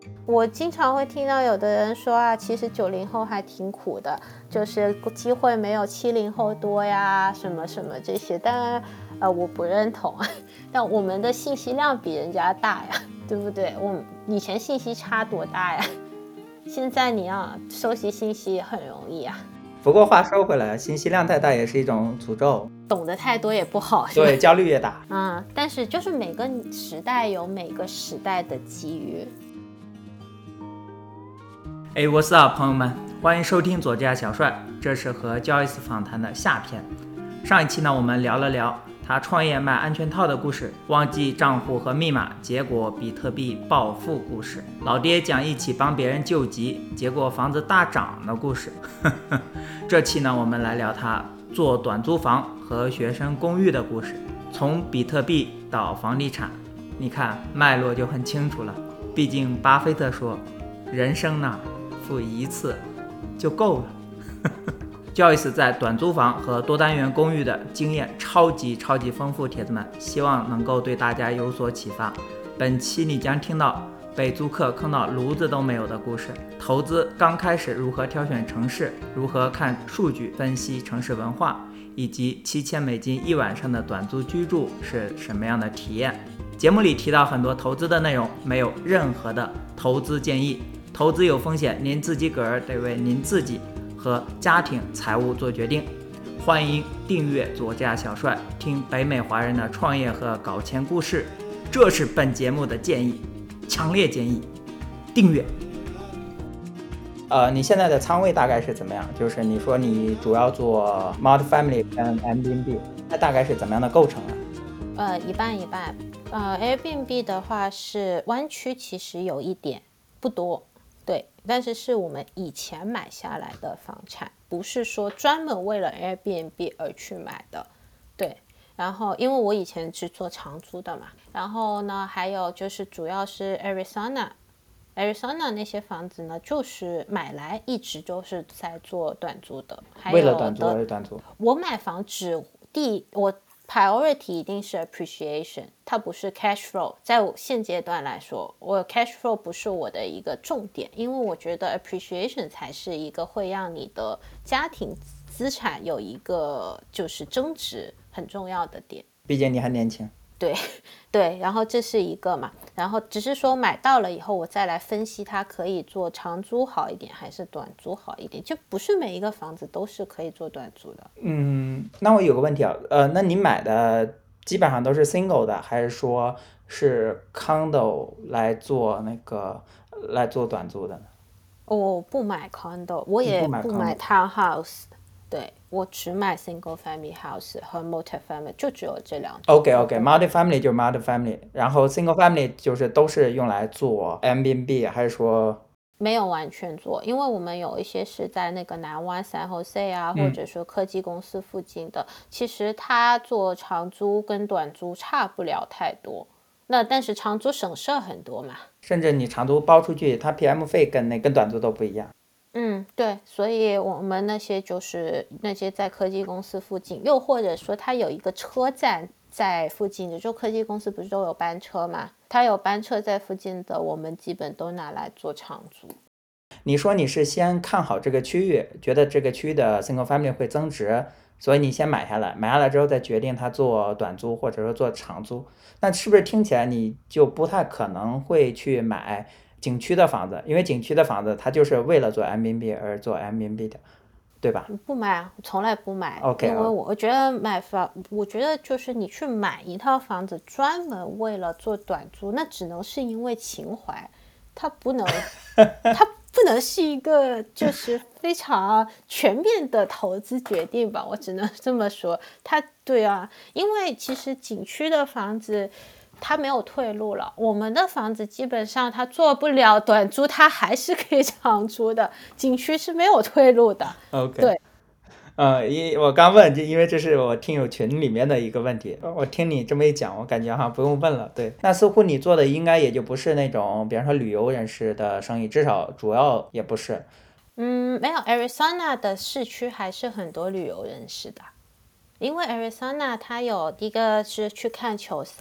我经常会听到有的人说啊，其实90后还挺苦的，就是机会没有70后多呀，什么什么这些。当然，我不认同，但我们的信息量比人家大呀，对不对？我们以前信息差多大呀，现在你要收集信息也很容易啊。 不过话说回来，信息量太大也是一种诅咒， 懂得太多也不好， 对，焦虑越大。 但是就是每个时代有每个时代的机遇。 What's up， 朋友们，欢迎收听左家小帅，这是和Joyce访谈的下篇。上一期呢，我们聊了聊他创业卖安全套的故事，忘记账户和密码，结果比特币暴富故事，老爹讲一起帮别人救急，结果房子大涨的故事。这期呢，我们来聊他做短租房和学生公寓的故事，从比特币到房地产，你看脉络就很清楚了。毕竟巴菲特说，人生呢，付一次就够了。Joyce 在短租房和多单元公寓的经验超级丰富，铁子们，希望能够对大家有所启发。本期你将听到被租客坑到炉子都没有的故事，投资刚开始如何挑选城市，如何看数据分析城市文化，以及$7000一晚上的短租居住是什么样的体验。节目里提到很多投资的内容，没有任何的投资建议，投资有风险，您自己个儿得为您自己和家庭财务做决定。欢迎订阅左家小帅，听北美华人的创业和搞钱故事，这是本节目的建议，强烈建议订阅。你现在的仓位大概是怎么样？就是你说你主要做 multifamily 跟 Airbnb， 那大概是怎么样的构成啊？ 一半一半。Airbnb 的话是湾区，其实有一点不多，对，但是我们以前买下来的房产，不是说专门为了 Airbnb 而去买的，对。然后因为我以前是做长租的嘛，然后呢，还有就是主要是 Arizona 那些房子呢，就是买来一直都是在做短租的。 为了短租而短租？ 我买房子我 priority 一定是 appreciation， 它不是 cash flow。在我现阶段来说，我 cash flow 不是我的一个重点，因为我觉得 appreciation 才是一个会让你的家庭资产有一个就是增值很重要的点。 毕竟你还年轻。 对，然后这是一个嘛，然后只是说买到了以后，我再来分析它可以做长租好一点还是短租好一点，就不是每一个房子都是可以做短租的。 那我有个问题啊，那你买的基本上都是 single 的，还是说是 condo 来做短租的呢？ 我不买 condo， 我也不买 townhouse， 对，我只买 single family house 和 multifamily， 就只有这两种。 OK，multifamily 就是 multifamily， 然后 single family 就是都是用来做 Airbnb， 还是说？ 没有完全做，因为我们有一些是在那个南湾 San Jose 啊，或者说科技公司附近的，其实它做长租跟短租差不了太多，但是长租省事很多嘛， 甚至你长租包出去，它 PM 费跟短租都不一样。 对，所以我们那些就是那些在科技公司附近，又或者说它有一个车站在附近的，就科技公司不是都有班车嘛，它有班车在附近的，我们基本都拿来做长租。 你说你是先看好这个区域，觉得这个区域的 single family 会增值，所以你先买下来之后再决定它做短租或者说做长租，那是不是听起来你就不太可能会去买景区的房子？因为景区的房子它就是为了做 Airbnb 而做 Airbnb 的，对吧？ 不买啊，从来不买。 Okay， 因为我觉得我觉得就是你去买一套房子专门为了做短租，那只能是因为情怀，它不能是一个就是非常全面的投资决定吧，我只能这么说。对啊，因为其实景区的房子它没有退路了，我们的房子基本上它做不了短租，它还是可以长租的，景区是没有退路的。 OK， 对。 我刚问，因为这是我听友群里面的一个问题，我听你这么一讲，我感觉好像不用问了。对，那似乎你做的应该也就不是那种，比方说旅游人士的生意，至少主要也不是。 没有 Arizona 的市区还是很多旅游人士的，因为 Arizona 它有一个是去看球赛，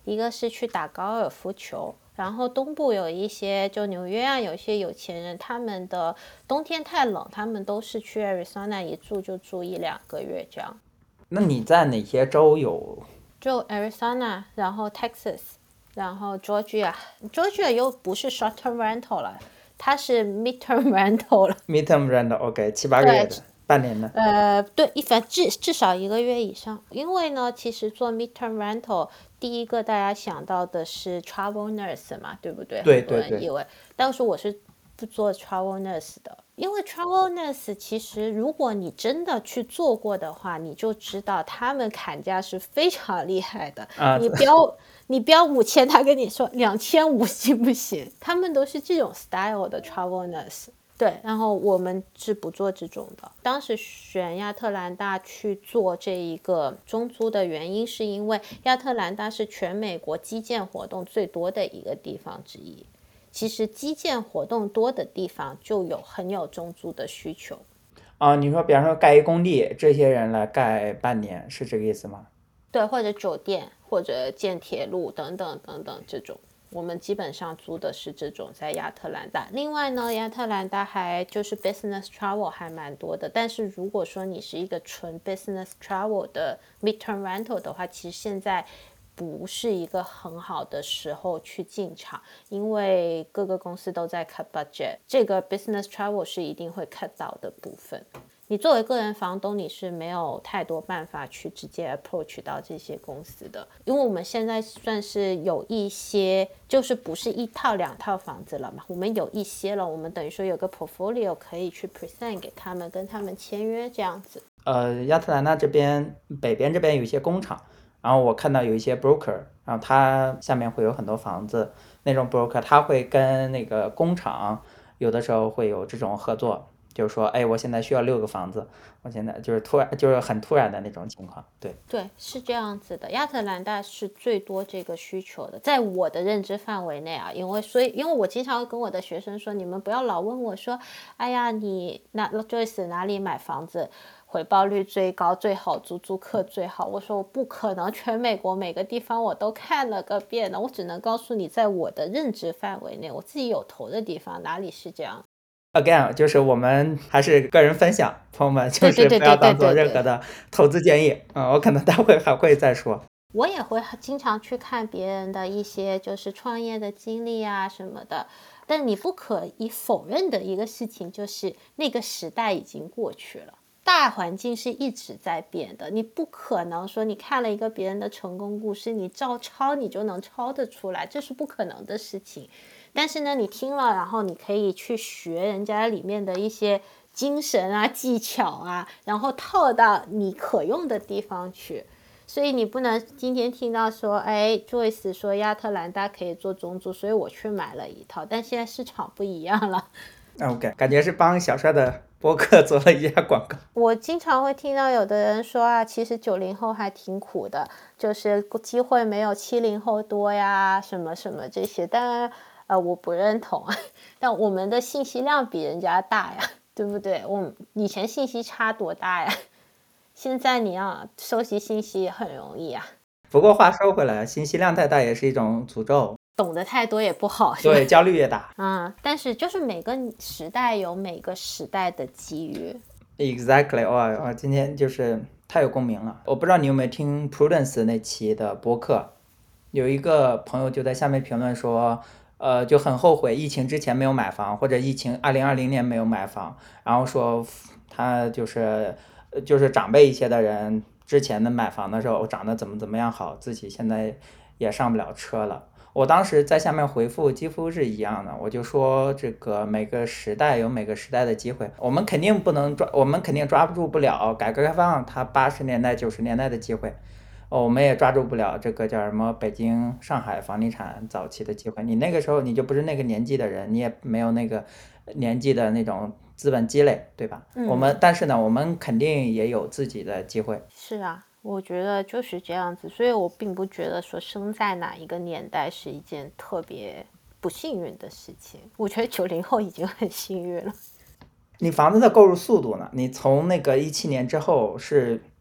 一个是去打高尔夫球。然后东部有一些，就纽约啊，有一些有钱人，他们的冬天太冷，他们都是去 Arizona 一住就住1-2个月这样。 那你在哪些州有？ 就 Arizona， 然后 Texas， 然后 Georgia 又不是 short term rental 了，它是 midterm rental 了。 midterm rental OK 7-8个月的，半年的。 对，至少1个月以上。因为呢，其实做 midterm rental，第一个大家想到的是 travel nurse 嘛，对不对？ 对很多人以为，但是我是不做 travel nurse 的，因为 travel nurse 其实如果你真的去做过的话，你就知道他们砍价是非常厉害的。你标5000，他跟你说2500行不行？他们都是这种 style 的 travel nurse。对，然后我们是不做这种的。当时选亚特兰大去做这一个中租的原因，是因为亚特兰大是全美国基建活动最多的一个地方之一。其实基建活动多的地方就很有中租的需求。 你说比方说盖一工地，这些人来盖半年，是这个意思吗？ 对，或者酒店，或者建铁路等等等等这种。我们基本上租的是这种在亚特兰大。另外呢，亚特兰大还就是 business travel 还蛮多的，但是如果说你是一个纯 business travel 的 midterm rental 的话，其实现在不是一个很好的时候去进场，因为各个公司都在 cut budget， 这个 business travel 是一定会 cut 到的部分。你作为个人房东，你是没有太多办法去直接 approach 到这些公司的，因为我们现在算是有一些，就是不是1套2套房子了嘛，我们有一些了，我们等于说有个 portfolio 可以去 present 给他们，跟他们签约这样子。 亚特兰大这边北边这边有一些工厂，然后我看到有一些 broker， 然后他下面会有很多房子，那种 broker 他会跟那个工厂有的时候会有这种合作。就是说，哎，我现在需要6个房子，我现在就是很突然的那种情况。 对，是这样子的。亚特兰大是最多这个需求的，在我的认知范围内啊，因为我经常会跟我的学生说，你们不要老问我说，哎呀，你Joyce 哪里买房子回报率最高、最好租客最好？我说我不可能，全美国每个地方我都看了个遍了，我只能告诉你，在我的认知范围内，我自己有投的地方哪里是这样。 Again， 就是我们还是个人分享，朋友们就是不要当做任何的投资建议。我可能待会还会再说。 我也会经常去看别人的一些就是创业的经历啊什么的，但你不可以否认的一个事情就是那个时代已经过去了，大环境是一直在变的，你不可能说你看了一个别人的成功故事，你照抄你就能抄得出来，这是不可能的事情。但是呢，你听了，然后你可以去学人家里面的一些精神啊、技巧啊，然后套到你可用的地方去。所以你不能今天听到说，哎 ，Joyce 说亚特兰大可以做中租，所以我去买了一套。但现在市场不一样了。 OK， 感觉是帮小帅的播客做了一下广告。 我经常会听到有的人说啊，其实90后还挺苦的，就是机会没有70后多呀，什么什么这些。当然。我不认同，但我们的信息量比人家大呀，对不对？我们以前信息差多大呀，现在你要收集信息也很容易啊。 不过话说回来，信息量太大也是一种诅咒， 懂得太多也不好， 对，焦虑越大。 但是就是每个时代有每个时代的机遇。 Exactly， 哇，今天就是太有共鸣了。我不知道你有没有听 Prudence 那期的播客，有一个朋友就在下面评论说。就很后悔疫情之前没有买房，或者疫情2020年没有买房，然后说他就是长辈一些的人之前的买房的时候长得怎么样好，自己现在也上不了车了。我当时在下面回复几乎是一样的，我就说这个每个时代有每个时代的机会，我们肯定抓不了改革开放它80年代90年代的机会。我们也抓住不了这个叫什么北京上海房地产早期的机会，你那个时候你就不是那个年纪的人，你也没有那个年纪的那种资本积累，对吧？但是呢我们肯定也有自己的机会。 是啊，我觉得就是这样子，所以我并不觉得说生在哪一个年代是一件特别不幸运的事情，我觉得90后已经很幸运了。 你房子的购入速度呢？你从那个17年之后是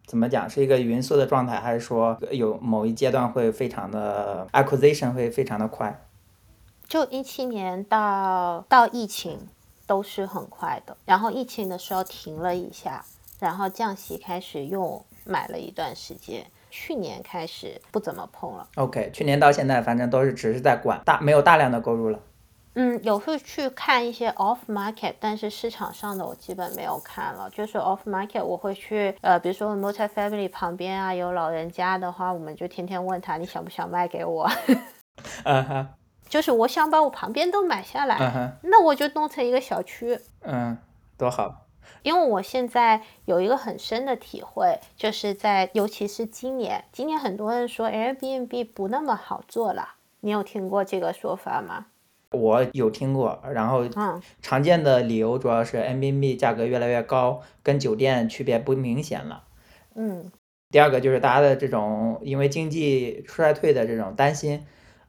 怎么讲，是一个匀速的状态，还是说有某一阶段会非常的 acquisition 会非常的快？ 就17年到疫情都是很快的，然后疫情的时候停了一下，然后降息开始又买了一段时间，去年开始不怎么碰了。 OK， 去年到现在反正都是只是在管，没有大量的购入了。 有会去看一些 off market， 但是市场上的我基本没有看了。就是 off market 我会去比如说 multifamily 旁边啊有老人家的话，我们就天天问他你想不想卖给我就是我想把我旁边都买下来那我就弄成一个小区。 多好。 因为我现在有一个很深的体会，就是尤其是今年很多人说 Airbnb 不那么好做了，你有听过这个说法吗？ 我有听过，然后常见的理由主要是 Airbnb 价格越来越高，跟酒店区别不明显了。第二个就是大家的这种因为经济衰退的这种担心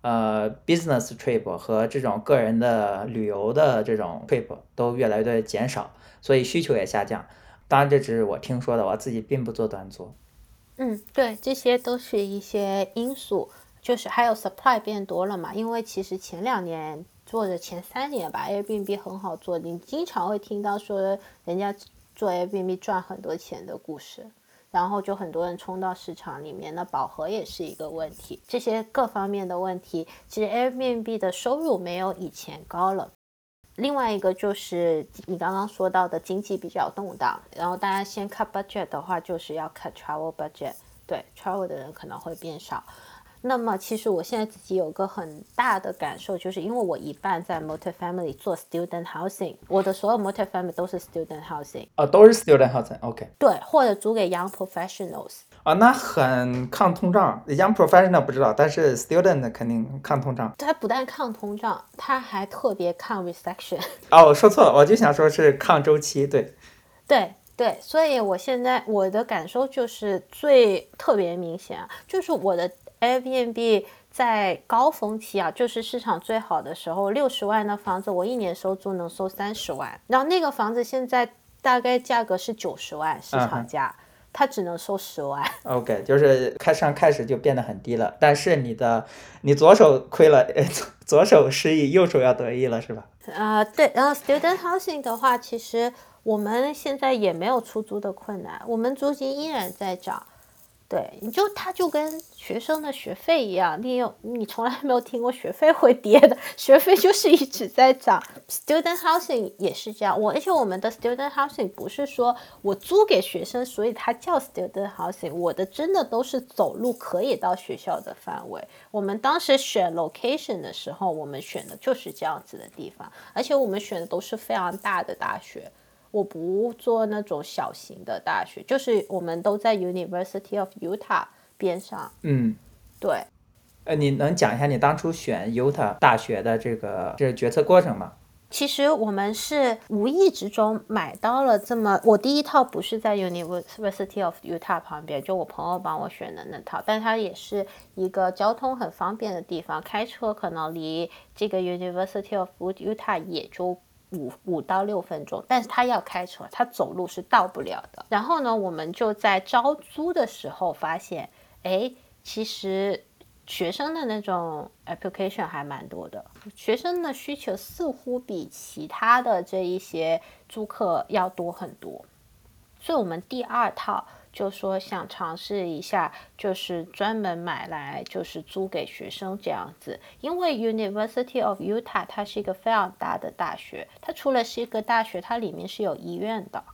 ，business trip 和这种个人的旅游的这种 trip 都越来越减少，所以需求也下降。当然这只是我听说的，我自己并不做短租。 对，这些都是一些因素，就是还有 supply 变多了嘛，因为其实前2年做的前3年吧 Airbnb 很好做，你经常会听到说人家做 Airbnb 赚很多钱的故事，然后就很多人冲到市场里面，那饱和也是一个问题，这些各方面的问题，其实 Airbnb 的收入没有以前高了。另外一个就是你刚刚说到的经济比较动荡，然后大家先 cut budget 的话，就是要 cut travel budget， 对 travel 的人可能会变少。那么其实我现在自己有个很大的感受，就是因为我一半在 multifamily 做 student housing， 我的所有 multifamily 都是 student housing， 都是 student housing。 OK， 对，或者租给 young professionals。 那很抗通胀。 young professional 不知道，但是 student 肯定抗通胀。 它不但抗通胀，它还特别抗 recession。 我说错了，我就想说是抗周期。 对，所以我现在我的感受就是特别明显就是我的 Airbnb 在高峰期就是市场最好的时候，60万的房子我1年收租能收30万，然后那个房子现在大概价格是90万市场价，它只能收10万。 OK， 就是开始就变得很低了，但是你左手亏了，左手失意，右手要得意了，是吧？ 对，然后 student housing 的话，其实我们现在也没有出租的困难，我们租金依然在涨。对，它就跟学生的学费一样，你从来没有听过学费会跌的，学费就是一直在涨。Student housing 也是这样，而且我们的 student housing 不是说我租给学生，所以它叫 student housing， 我的真的都是走路可以到学校的范围。我们当时选 location 的时候，我们选的就是这样子的地方，而且我们选的都是非常大的大学。我不做那种小型的大学，就是我们都在 University of Utah 边上。对。 你能讲一下你当初选 Utah 大学的这个决策过程吗？ 其实我们是无意之中买到了我第一套不是在 University of Utah 旁边，就我朋友帮我选的那套，但它也是一个交通很方便的地方，开车可能离这个 University of Utah 也就5到6分钟，但是他要开车，他走路是到不了的。然后呢，我们就在招租的时候发现，其实学生的那种 application 还蛮多的，学生的需求似乎比其他的这一些租客要多很多，所以我们第2套就说想尝试一下，就是专门买来就是租给学生这样子。因为 University of Utah 它是一个非常大的大学，它除了是一个大学，它里面是有医院的。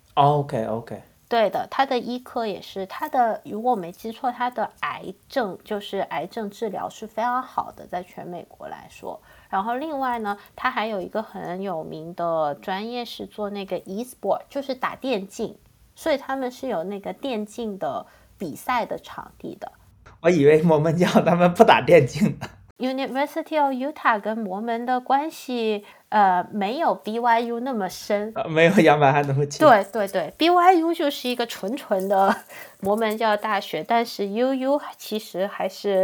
OK， 对的，它的医科也是，如果我没记错，它的癌症治疗是非常好的，在全美国来说。然后另外呢，它还有一个很有名的专业是做那个 e-sport， 就是打电竞，所以他们是有那个电竞的比赛的场地的。 我以为摩门教他们不打电竞的。 University of Utah 跟摩门的关系没有 BYU 那么深， 没有杨百翰那么近。 对 BYU 就是一个纯的摩门教大学，但是 UU 其实还是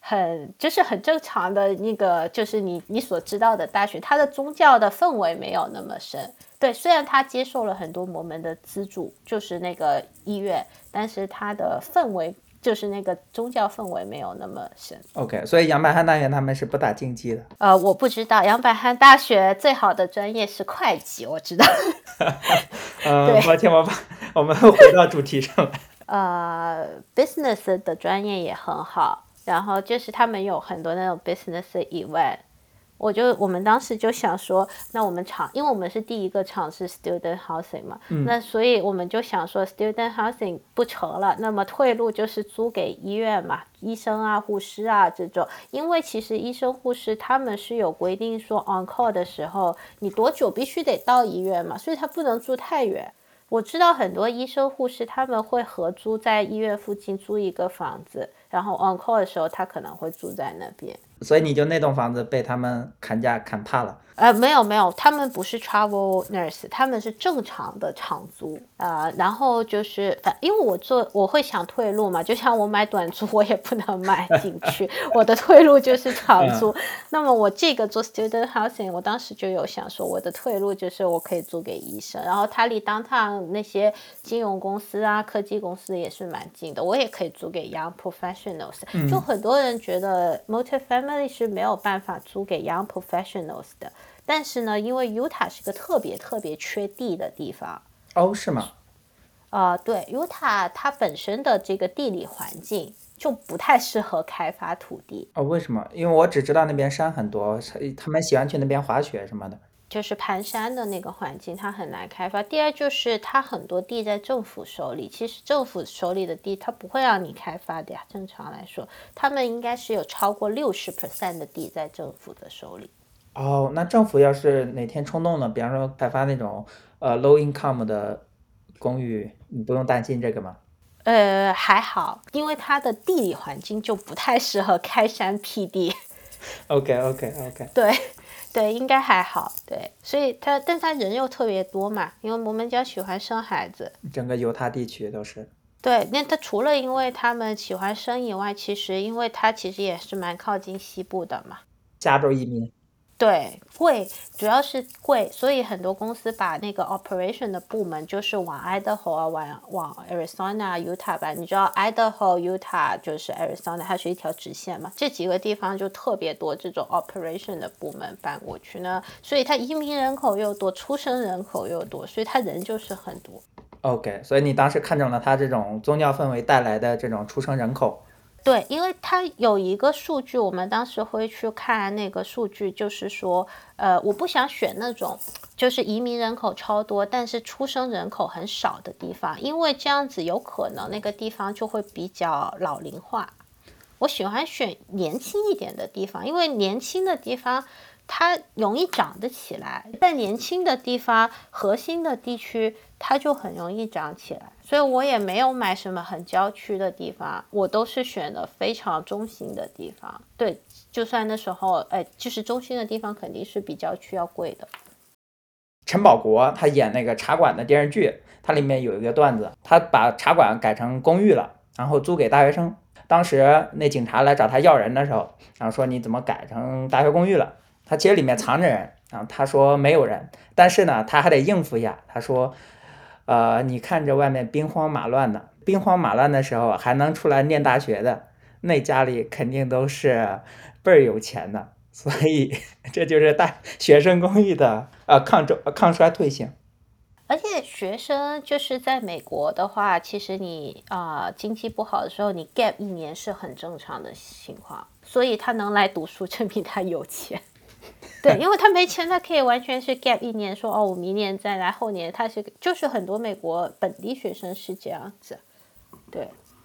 就是很正常的那个，就是你所知道的大学，它的宗教的氛围没有那么深。对，虽然他接受了很多摩门的资助，就是那个医院，但是它的氛围就是那个宗教氛围没有那么深。 OK，所以杨百翰大学他们是不打竞技的。 我不知道，杨百翰大学最好的专业是会计，我知道。 抱歉，我们回到主题上来。business 的专业也很好，然后就是他们有很多那种 business event。我们当时就想说，那我们厂，因为我们是第一个厂是 student housing 嘛，那所以我们就想说 student housing 不成了，那么退路就是租给医院嘛，医生啊、护士啊这种，因为其实医生、护士他们是有规定说 on call 的时候，你多久必须得到医院嘛，所以他不能住太远。我知道很多医生、护士他们会合租在医院附近租一个房子，然后 on call 的时候他可能会住在那边。 所以你就那栋房子被他们砍价砍怕了？ 没有，他们不是 travel nurse， 他们是正常的长租。然后就是因为我会想退路嘛，就像我买短租我也不能买进去，我的退路就是长租。那么我这个做 student housing， 我当时就有想说，我的退路就是我可以租给医生，然后它离 downtown 那些金融公司啊、科技公司也是蛮近的，我也可以租给 young professionals。就很多人觉得 multifamily 是没有办法租给 young professionals 的。但是呢，因为 Utah 是个特别缺地的地方。 是吗？ 对 ，Utah 它本身的这个地理环境就不太适合开发土地。 为什么？因为我只知道那边山很多，他们喜欢去那边滑雪什么的。 就是盘山的那个环境，它很难开发。第二就是它很多地在政府手里，其实政府手里的地它不会让你开发的呀。正常来说，他们应该是有超过60% 的地在政府的手里。 那政府要是哪天冲动了，比方说开发那种low income 的公寓，你不用担心这个吗？ 还好，因为它的地理环境就不太适合开山辟地。 OK。 对，应该还好。对，所以但是他人又特别多嘛，因为摩门教喜欢生孩子， 整个犹他地区都是。 对，那他除了因为他们喜欢生以外，其实因为他其实也是蛮靠近西部的嘛。 加州移民。 对，贵，主要是贵，所以很多公司把那个 operation 的部门就是往 Idaho 啊，往 Arizona、Utah 吧。你知道 Idaho、Utah 就是 Arizona， 它是一条直线嘛，这几个地方就特别多这种 operation 的部门搬过去呢，所以它移民人口又多，出生人口又多，所以它人就是很多。 OK， 所以你当时看中了它这种宗教氛围带来的这种出生人口。 对，因为它有一个数据，我们当时会去看那个数据，就是说，我不想选那种就是移民人口超多，但是出生人口很少的地方，因为这样子有可能那个地方就会比较老龄化。我喜欢选年轻一点的地方，因为年轻的地方它容易长得起来，在年轻的地方、核心的地区，它就很容易长起来。所以我也没有买什么很郊区的地方，我都是选的非常中心的地方。对，就算那时候，就是中心的地方肯定是比郊区要贵的。 陈宝国他演那个茶馆的电视剧，它里面有一个段子，他把茶馆改成公寓了，然后租给大学生。当时那警察来找他要人的时候，然后说你怎么改成大学公寓了？他其实里面藏着人，然后他说没有人，但是呢他还得应付一下。他说你看着外面兵荒马乱的，兵荒马乱的时候还能出来念大学的，那家里肯定都是倍儿有钱的。所以这就是大学生公寓的抗衰退性。 而且学生就是在美国的话，其实你经济不好的时候，你 gap 1年是很正常的情况，所以他能来读书证明他有钱。对，因为他没钱，他可以完全是 gap 1年，说我明年再来，后年他就是很多美国本地学生是这样子。对。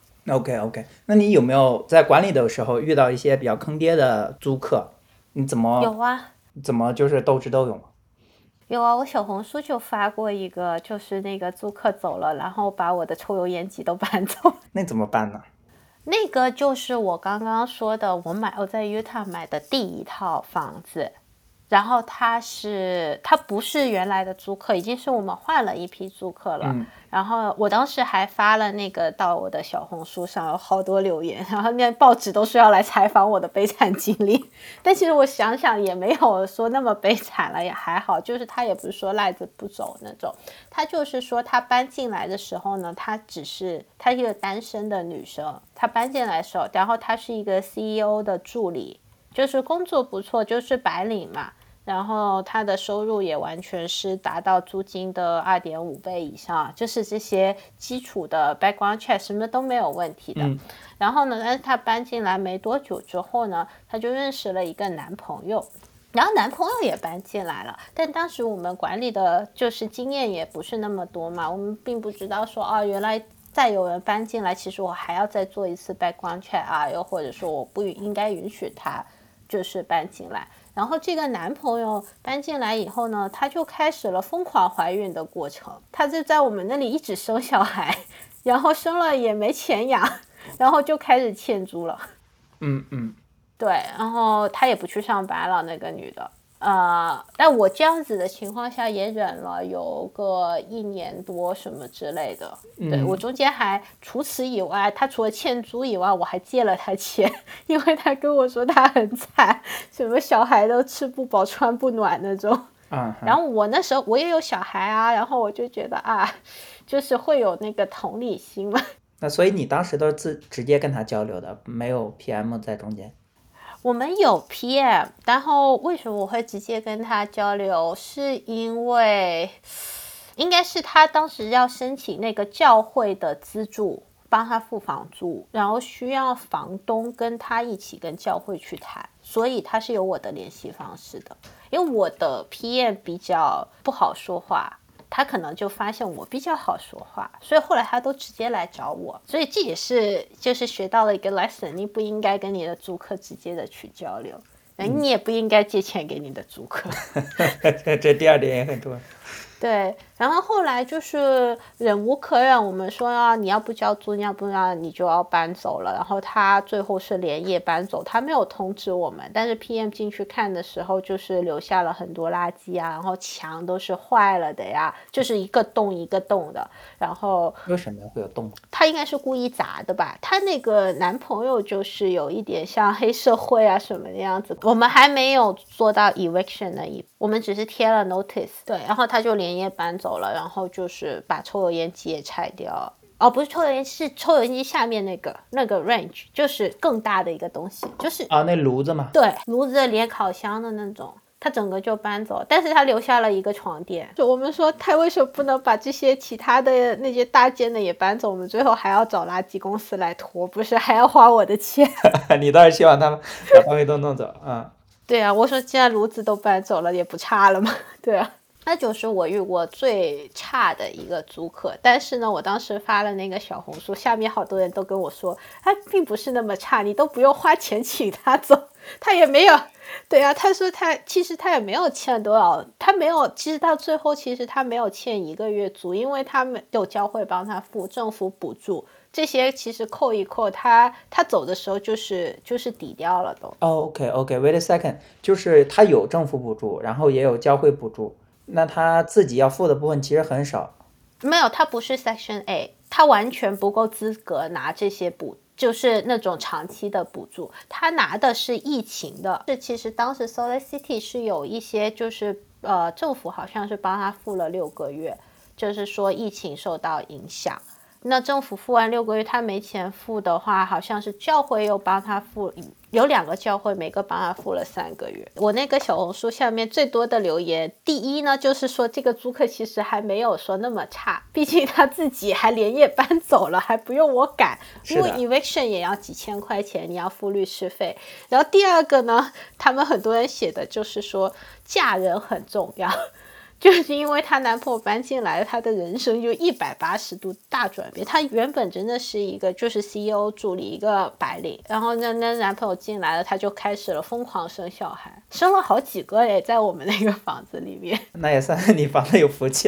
OK， 那你有没有在管理的时候遇到一些比较坑爹的租客？你怎么有啊？ 怎么就是斗智斗勇？ 有啊，我小红书就发过一个，就是那个租客走了，然后把我的抽油烟机都搬走。 那怎么办呢？ 那个就是我刚刚说的，我在 Utah 买的第一套房子。 然后他不是原来的租客，已经是我们换了一批租客了。然后我当时还发了那个到我的小红书上，有好多留言，然后那报纸都是要来采访我的悲惨经历。但其实我想想也没有说那么悲惨了，也还好，就是他也不是说赖着不走那种。他就是说他搬进来的时候呢，他一个单身的女生，他搬进来的时候，然后他是一个 CEO 的助理，就是工作不错，就是白领嘛。然后他的收入也完全是达到租金的2.5倍以上，就是这些基础的 background check 什么都没有问题的。然后呢，但是他搬进来没多久之后呢，他就认识了一个男朋友，然后男朋友也搬进来了。但当时我们管理的就是经验也不是那么多嘛，我们并不知道说原来再有人搬进来，其实我还要再做一次 background check 啊，又或者说我不应该允许他就是搬进来。然后这个男朋友搬进来以后呢，他就开始了疯狂怀孕的过程，他就在我们那里一直生小孩，然后生了也没钱养，然后就开始欠租了。对，然后他也不去上班了，那个女的。但我这样子的情况下也忍了有个1年多什么之类的。对，我中间还除此以外，他除了欠租以外，我还借了他钱，因为他跟我说他很惨，什么小孩都吃不饱穿不暖那种。然后我那时候我也有小孩啊，然后我就觉得就是会有那个同理心嘛。 那所以你当时都是直接跟他交流的，没有 PM 在中间？ 我们有 PM， 然后为什么我会直接跟他交流，是因为应该是他当时要申请那个教会的资助，帮他付房租，然后需要房东跟他一起跟教会去谈，所以他是有我的联系方式的。因为我的 PM 比较不好说话，他可能就发现我比较好说话，所以后来他都直接来找我。所以这也是就是学到了一个 lesson， 你不应该跟你的租客直接的去交流，你也不应该借钱给你的租客。 这第二点也很重要。 对，然后后来就是忍无可忍，我们说你要不交租，你要不然你就要搬走了。然后他最后是连夜搬走，他没有通知我们，但是 PM 进去看的时候，就是留下了很多垃圾啊，然后墙都是坏了的呀，就是一个洞一个洞的。然后为什么会有洞？ 他应该是故意砸的吧？他那个男朋友就是有一点像黑社会啊什么的样子。我们还没有做到 eviction 的我们只是贴了 notice。对，然后他就连夜搬走了，然后就是把抽油烟机也拆掉。不是抽油烟机，是抽油烟机下面那个 range， 就是更大的一个东西，就是那炉子嘛。 对，炉子连烤箱的那种。他整个就搬走，但是他留下了一个床垫。就我们说他为什么不能把这些其他的那些大件的也搬走，我们最后还要找垃圾公司来拖，不是还要花我的钱。 你倒是希望他们把东西都弄走。 对啊，我说既然炉子都搬走了也不差了嘛。对啊，那就是我遇过最差的一个租客。但是呢，我当时发了那个小红书，下面好多人都跟我说他并不是那么差，你都不用花钱请他走，他也没有。对啊，他说其实他也没有欠多少，他没有，其实到最后其实他没有欠1个月租，因为他们有教会帮他付，政府补助这些，其实扣一扣，他走的时候就是抵掉了都。 OK，wait a second， 就是他有政府补助，然后也有教会补助，那他自己要付的部分其实很少。 没有，他不是 Section A， 他完全不够资格拿这些就是那种长期的补助，他拿的是疫情的。其实当时 SolarCity 是有一些就是政府好像是帮他付了6个月，就是说疫情受到影响。那政府付完6个月，他没钱付的话，好像是教会又帮他付，有2个教会每个帮他付了3个月。我那个小红书下面最多的留言，第一呢就是说这个租客其实还没有说那么差，毕竟他自己还连夜搬走了，还不用我赶，因为 eviction 也要几千块钱，你要付律师费。然后第二个呢，他们很多人写的就是说嫁人很重要。就是因为她男朋友搬进来，她的人生就180度大转变。她原本真的是一个就是 CEO 助理，一个白领，然后那男朋友进来了，她就开始了疯狂生小孩，生了好几个在我们那个房子里面。 那也算是你房子有福气了。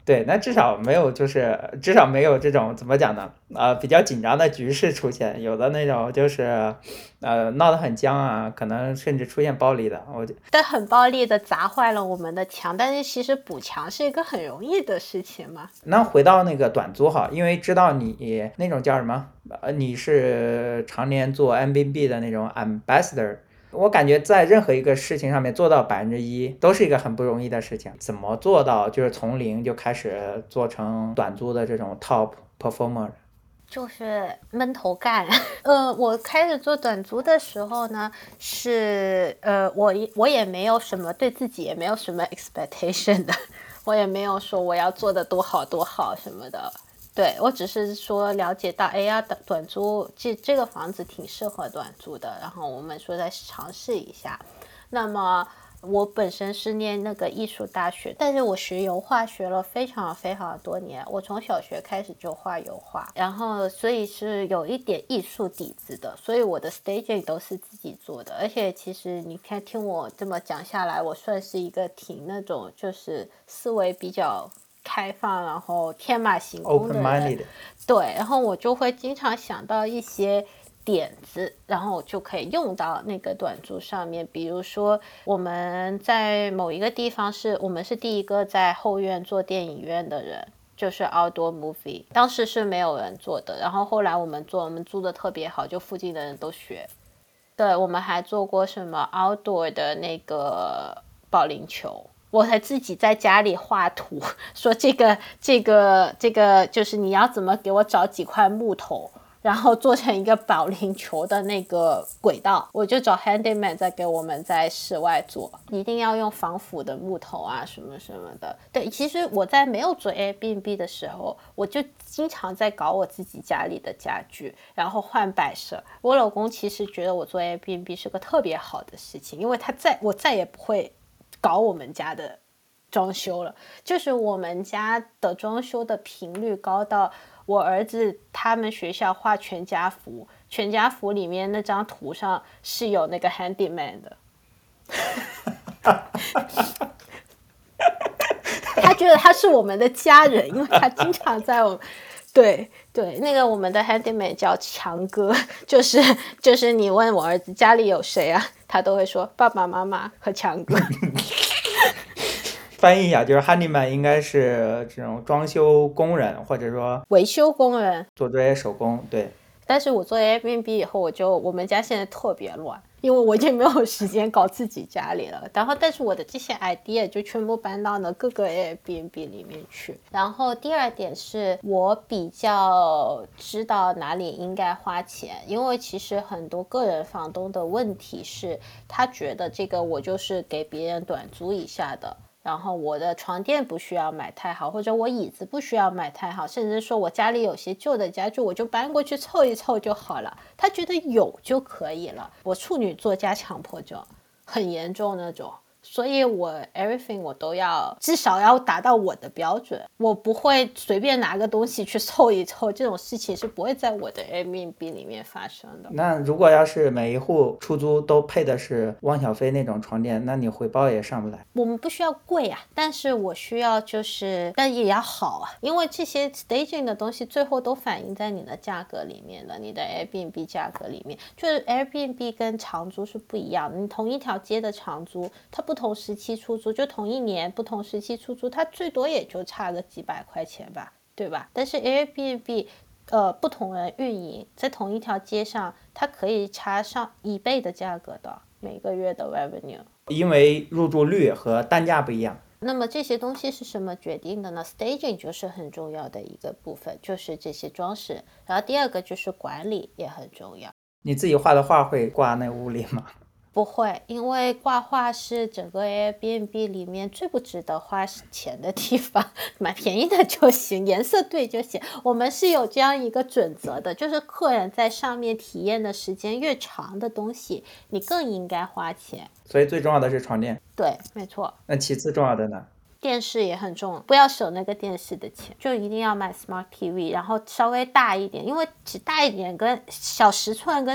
对，那至少没有这种怎么讲呢？比较紧张的局势出现，有的那种就是闹得很僵啊，可能甚至出现暴力的。 但很暴力的砸坏了我们的墙，但是其实补墙是一个很容易的事情嘛。 那回到那个短租哈，因为知道你那种叫什么？你是常年做 Airbnb 的那种 ambassador。我感觉在任何一个事情上面做到1%都是一个很不容易的事情。怎么做到就是从零就开始做成短租的这种 top performer？ 就是闷头干。我开始做短租的时候呢，是我也没有什么对自己也没有什么 expectation 的，我也没有说我要做的多好多好什么的。对，我只是说了解到，哎呀，短租这个房子挺适合短租的，然后我们说再尝试一下。那么我本身是念那个艺术大学，但是我学油画学了非常非常多年，我从小学开始就画油画，然后所以是有一点艺术底子的，所以我的 staging 都是自己做的。而且其实你看听我这么讲下来，我算是一个挺那种就是思维比较开放，然后天马行空的人。对，然后我就会经常想到一些点子，然后就可以用到那个短租上面。比如说我们在某一个地方我们是第一个在后院做电影院的人，就是 outdoor movie， 当时是没有人做的，然后后来我们租的特别好，就附近的人都学。对，我们还做过什么 outdoor 的那个保龄球，我还自己在家里画图，说这个就是你要怎么给我找几块木头，然后做成一个保龄球的那个轨道，我就找 handyman 在给我们在室外做，一定要用防腐的木头啊什么什么的。对，其实我在没有做 Airbnb 的时候，我就经常在搞我自己家里的家具，然后换摆设。我老公其实觉得我做 Airbnb 是个特别好的事情，因为我再也不会搞我们家的装修了，就是我们家的装修的频率高到我儿子他们学校画全家福，全家福里面那张图上是有那个 handyman 的。他觉得他是我们的家人，因为他经常在我对，那个我们的 handyman 叫强哥，就是你问我儿子家里有谁啊，他都会说爸爸妈妈和强哥。 翻译一下，就是 handyman 应该是这种装修工人，或者说维修工人， 做这些手工。对， 但是我做 Airbnb 以后，我们家现在特别乱，因为我已经没有时间搞自己家里了。然后，但是我的这些 idea 就全部搬到了各个 Airbnb 里面去。然后第二点是我比较知道哪里应该花钱，因为其实很多个人房东的问题是，他觉得这个我就是给别人短租一下的。然后我的床垫不需要买太好，或者我椅子不需要买太好，甚至说我家里有些旧的家具，我就搬过去凑一凑就好了。他觉得有就可以了。我处女座加强迫症，很严重那种。所以我 everything 我都要至少要达到我的标准，我不会随便拿个东西去凑一凑，这种事情是不会在我的 Airbnb 里面发生的。 那如果要是每一户出租都配的是汪小菲那种床垫，那你回报也上不来。 我们不需要贵啊，但是我需要但也要好啊，因为这些 staging 的东西最后都反映在你的价格里面了，你的 Airbnb 价格里面，就是 Airbnb 跟长租是不一样的，你同一条街的长租，它不同时期出租，就同一年不同时期出租，它最多也就差个几百块钱吧，对吧？但是 Airbnb不同人运营在同一条街上，它可以差上1倍的价格的每个月的 revenue， 因为入住率和单价不一样。 那么这些东西是什么决定的呢？ Staging 就是很重要的一个部分，就是这些装饰。然后第二个就是管理也很重要。 你自己画的画会挂那屋里吗？ 不会，因为挂画是整个 Airbnb 里面最不值得花钱的地方，买便宜的就行，颜色对就行。我们是有这样一个准则的，就是客人在上面体验的时间越长的东西，你更应该花钱。 所以最重要的是床垫。 对，没错。 那其次重要的呢？ 电视也很重要，不要省那个电视的钱，就一定要买 Smart TV， 然后稍微大一点，因为只大一点跟小10寸跟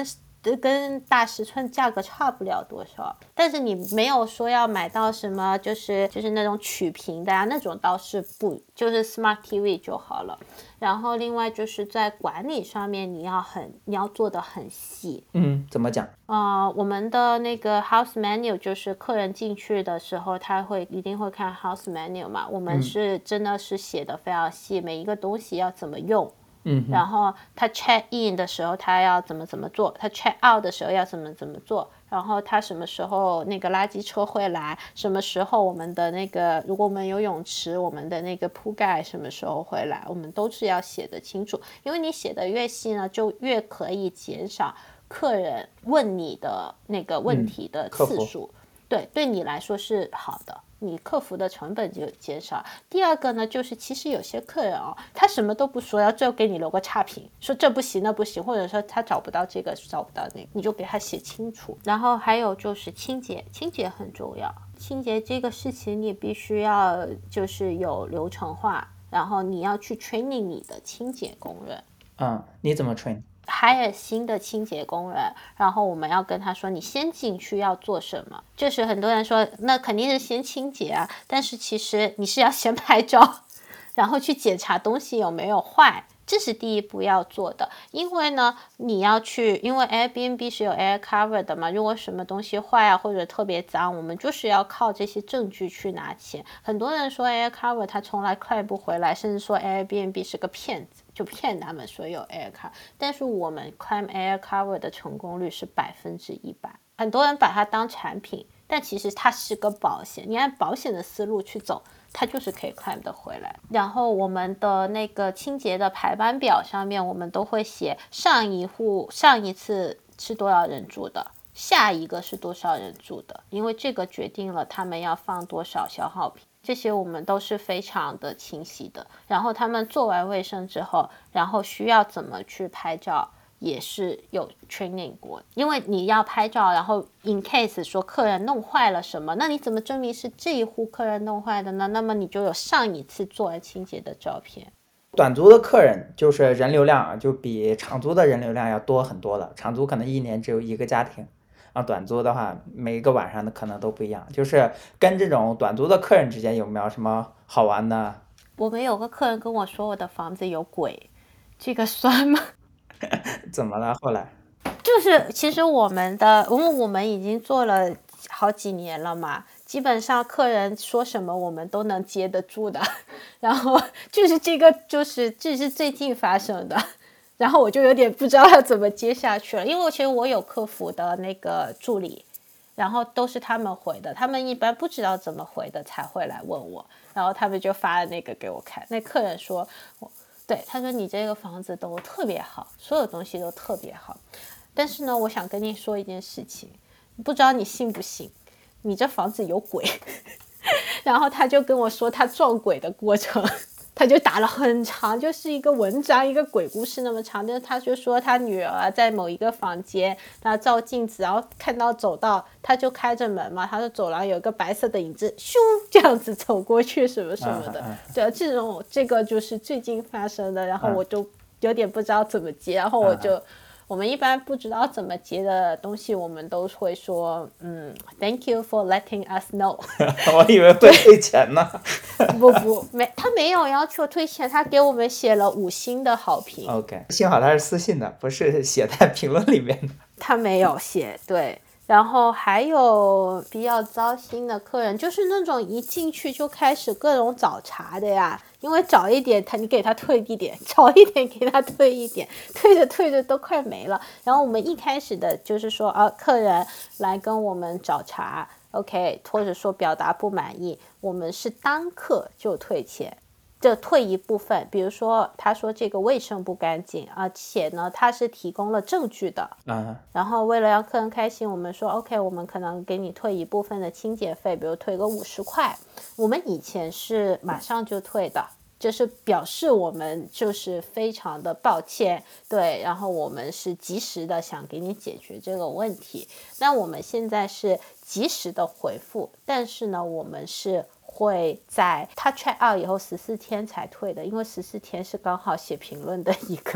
跟大尺寸价格差不了多少，但是你没有说要买到什么就是那种曲屏的啊，那种倒是不，就是 Smart TV 就好了。然后另外就是在管理上面你要做的很细。 怎么讲？ 我们的那个 house menu 就是客人进去的时候他一定会看 house menu 嘛，我们是真的是写的非常细，每一个东西要怎么用。然后他 check in 的时候他要怎么做，他 check out 的时候要怎么做，然后他什么时候那个垃圾车会来，什么时候我们的那个如果我们有泳池，我们的那个铺盖什么时候会来，我们都是要写得清楚，因为你写的越细呢，就越可以减少客人问你的那个问题的次数。对你来说是好的，你客服的成本就减少。第二个呢，就是其实有些客人他什么都不说，最后给你留个差评，说这不行那不行，或者说他找不到这个找不到那个，你就给他写清楚。然后还有就是清洁很重要，清洁这个事情你必须要就是有流程化，然后你要去 training 你的清洁工人。 你怎么 train？ hire 新的清洁工人，然后我们要跟他说你先进去要做什么，就是很多人说那肯定是先清洁啊，但是其实你是要先拍照，然后去检查东西有没有坏，这是第一步要做的。因为呢你要去，因为 Airbnb 是有 air cover 的嘛，如果什么东西坏啊或者特别脏，我们就是要靠这些证据去拿钱。很多人说 air cover 他从来 claim 不回来，甚至说 Airbnb 是个骗子，就骗他们说有 air cover， 但是我们 claim air cover 的成功率是100%。很多人把它当产品，但其实它是个保险，你按保险的思路去走，它就是可以 claim 的回来。然后我们的那个清洁的排班表上面，我们都会写上一次是多少人住的，下一个是多少人住的，因为这个决定了他们要放多少消耗品，这些我们都是非常的清晰的。然后他们做完卫生之后，然后需要怎么去拍照也是有 training 过，因为你要拍照，然后 in case 说客人弄坏了什么，那你怎么证明是这一户客人弄坏的呢？那么你就有上一次做完清洁的照片。 短租的客人就是人流量就比长租的人流量要多很多了，长租可能一年只有一个家庭，短租的话每一个晚上的可能都不一样。就是跟这种短租的客人之间有没有什么好玩的？ 我们有个客人跟我说我的房子有鬼，这个算吗？ 怎么了后来？ 就是其实因为我们已经做了好几年了嘛，基本上客人说什么我们都能接得住的。然后就是这是最近发生的，然后我就有点不知道要怎么接下去了。因为其实我有客服的那个助理，然后都是他们回的，他们一般不知道怎么回的才会来问我，然后他们就发了那个给我看。那客人说对，他说你这个房子都特别好，所有东西都特别好，但是呢我想跟你说一件事情，不知道你信不信，你这房子有鬼。然后他就跟我说他撞鬼的过程，他就打了很长，就是一个文章，一个鬼故事那么长。但是他就说他女儿在某一个房间，他照镜子，然后看到走道，他就开着门嘛，他说走廊有一个白色的影子，咻这样子走过去什么什么的。对，这个就是最近发生的，然后我就有点不知道怎么接，然后我们一般不知道怎么接的东西，我们都会说Thank you for letting us know。 我以为会退钱呢。 他没有要求退钱，他给我们写了5星的好评。 OK， 幸好他是私信的，不是写在评论里面的。他没有写，对。然后还有比较糟心的客人，就是那种一进去就开始各种找茬的呀，因为早一点你给他退一点，早一点给他退一点，退着都快没了。然后我们一开始的就是说客人来跟我们找茬 OK， 或者说表达不满意，我们是当刻就退钱，就退一部分。比如说他说这个卫生不干净，而且呢他是提供了证据的，然后为了让客人开心，我们说 OK， 我们可能给你退一部分的清洁费，比如退个50块。我们以前是马上就退的，就是表示我们就是非常的抱歉，对，然后我们是及时的想给你解决这个问题。那我们现在是及时的回复，但是呢我们是会在他 check out 以后14天才退的，因为14天是刚好写评论的一个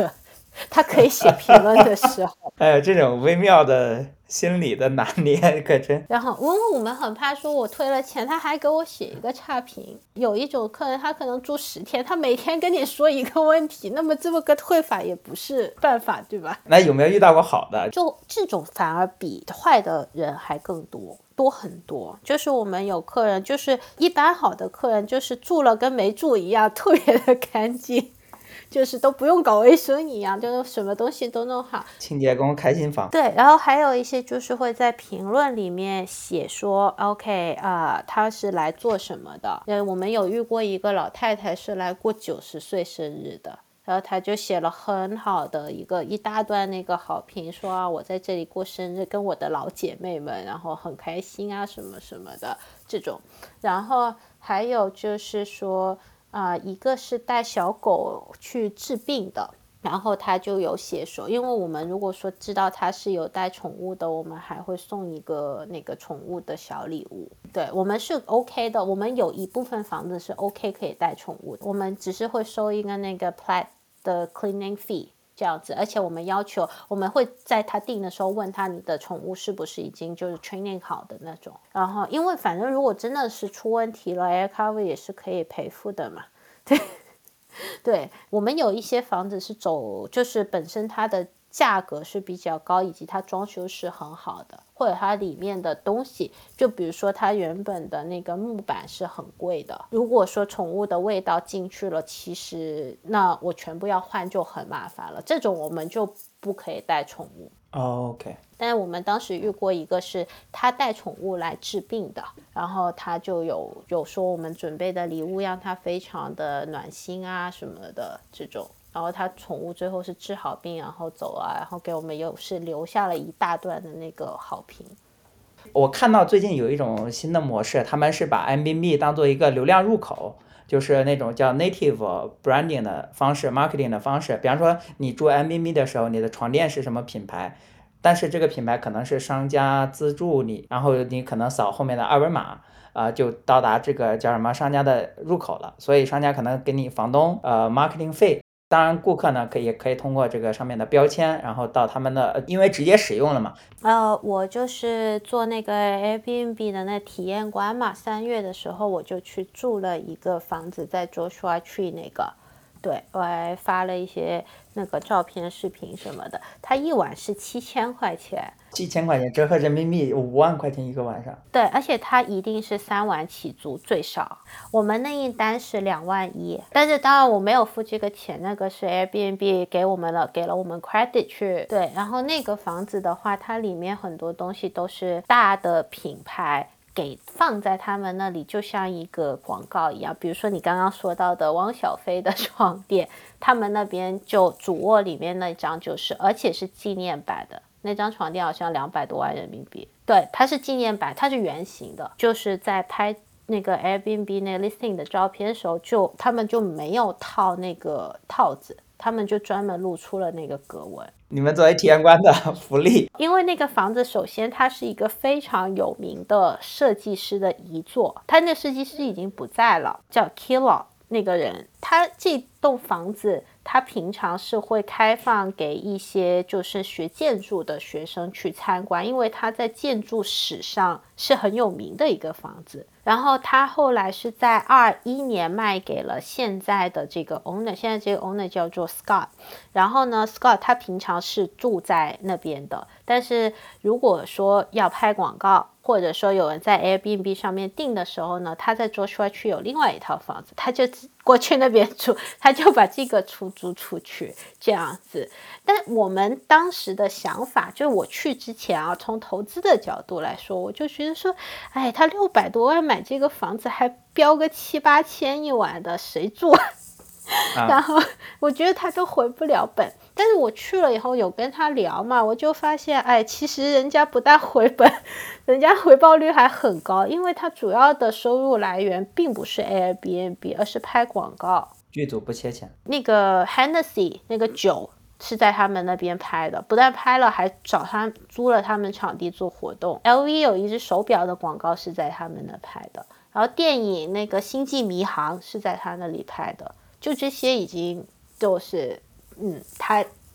他可以写评论的时候。 这种微妙的心理的拿捏可真。 然后因为我们很怕说我退了钱他还给我写一个差评，有一种客人他可能住10天，他每天跟你说一个问题，那么这么个退法也不是办法，对吧？ 那有没有遇到过好的？ 就这种反而比坏的人还更多很多。就是我们有客人，就是一般好的客人就是住了跟没住一样，特别的干净，就是都不用搞卫生一样，就是什么东西都弄好。 清洁工开心房。 对，然后还有一些就是会在评论里面写说 OK 他是来做什么的。我们有遇过一个老太太是来过90岁生日的，然后他就写了很好的一大段那个好评，说我在这里过生日，跟我的老姐妹们，然后很开心啊什么什么的这种。然后还有就是说一个是带小狗去治病的，然后他就有写说，因为我们如果说知道他是有带宠物的，我们还会送一个那个宠物的小礼物。对，我们是 OK 的，我们有一部分房子是 OK 可以带宠物的，我们只是会收一个那个 pet 的 cleaning fee 这样子。而且我们要求，我们会在他订的时候问他你的宠物是不是已经就是 training 好的那种。然后因为反正如果真的是出问题了 air cover 也是可以赔付的嘛。对对，我们有一些房子是就是本身它的价格是比较高，以及它装修是很好的，或者它里面的东西，就比如说它原本的那个木板是很贵的，如果说宠物的味道进去了，其实那我全部要换就很麻烦了，这种我们就不可以带宠物。 OK。 但是我们当时遇过一个是他带宠物来治病的，然后他就有说我们准备的礼物让他非常的暖心啊什么的这种，然后他宠物最后是治好病然后走啊，然后给我们是留下了一大段的那个好评。 我看到最近有一种新的模式，他们是把 Airbnb 当做一个流量入口，就是那种叫 native branding 的方式 marketing 的方式。比方说你住 Airbnb 的时候，你的床垫是什么品牌，但是这个品牌可能是商家资助你，然后你可能扫后面的二维码就到达这个叫什么商家的入口了，所以商家可能给你房东marketing 费。当然顾客呢也可以通过这个上面的标签，然后到他们的，因为直接使用了嘛。 我就是做那个 Airbnb 的那体验官嘛，3月的时候我就去住了一个房子在 Joshua Tree 那个，对，我还发了一些那个照片视频什么的，它一晚是7000块钱 ，7000块钱折合人民币5万块钱一个晚上。 对，而且它一定是3晚起租最少，我们那一单是2万1，但是当然我没有付这个钱，那个是 Airbnb 给了我们 credit 去。对，然后那个房子的话，它里面很多东西都是大的品牌给放在他们那里，就像一个广告一样。比如说你刚刚说到的汪小菲的床垫，他们那边就主卧里面那张就是，而且是纪念版的，那张床垫好像200多万人民币。对，它是纪念版，它是圆形的，就是在拍那个 Airbnb 那 listing 的照片的时候，他们就没有套那个套子，他们就专门露出了那个格纹。 你们作为体验官的福利。 因为那个房子首先它是一个非常有名的设计师的遗作，他那设计师已经不在了，叫 Kilo 那个人。他这栋房子他平常是会开放给一些就是学建筑的学生去参观，因为他在建筑史上是很有名的一个房子。然后他后来是在21年卖给了现在的这个 owner， 现在这个 owner 叫做 Scott。然后呢 Scott 他平常是住在那边的，但是如果说要拍广告，或者说有人在 Airbnb 上面订的时候呢，他在 Joshua 区有另外一套房子，他就过去那边住，他就把这个出租出去这样子。但我们当时的想法，就是我去之前啊，从投资的角度来说，我就觉得说，哎，他600多万买这个房子还标个7、8千一晚的，谁住然后我觉得他都回不了本。但是我去了以后有跟他聊嘛，我就发现哎，其实人家不但回本，人家回报率还很高，因为他主要的收入来源并不是 Airbnb， 而是拍广告。 剧组不缺钱。 那个 Hennessy 那个酒是在他们那边拍的，不但拍了还找他租了他们场地做活动。 LV 有一只手表的广告是在他们那拍的，然后电影那个星际迷航是在他那里拍的，就这些已经就是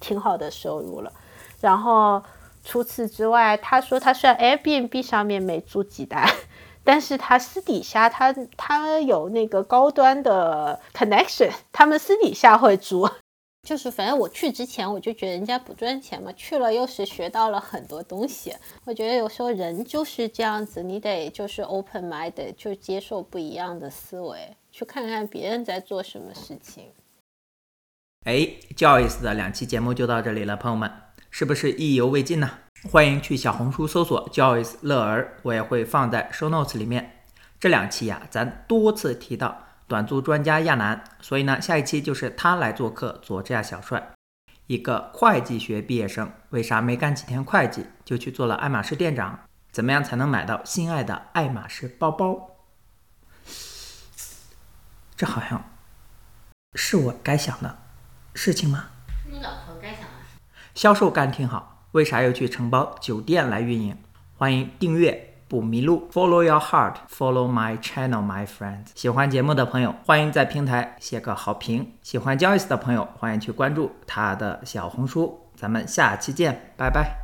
挺好的收入了。然后除此之外，他说他虽然 Airbnb 上面没租几单，但是他私底下他有那个高端的 connection， 他们私底下会租。就是反正我去之前我就觉得人家不赚钱嘛，去了又是学到了很多东西。我觉得有时候人就是这样子，你得就是 open minded， 就接受不一样的思维，去看看别人在做什么事情。 Joyce 的2期节目就到这里了，朋友们，是不是意犹未尽呢？欢迎去小红书搜索 Joyce 乐儿，我也会放在 show notes 里面。这2期呀，咱多次提到短租专家亚楠，所以呢，下一期就是他来做客佐治亚小帅。一个会计学毕业生，为啥没干几天会计就去做了爱马仕店长？怎么样才能买到心爱的爱马仕包包？这好像是我该想的事情吗？ 你老婆该想的。 销售干挺好，为啥又去承包酒店来运营？欢迎订阅不迷路 Follow your heart, follow my channel, my friends。 喜欢节目的朋友欢迎在平台写个好评，喜欢Joyce的朋友欢迎去关注他的小红书。咱们下期见，拜拜。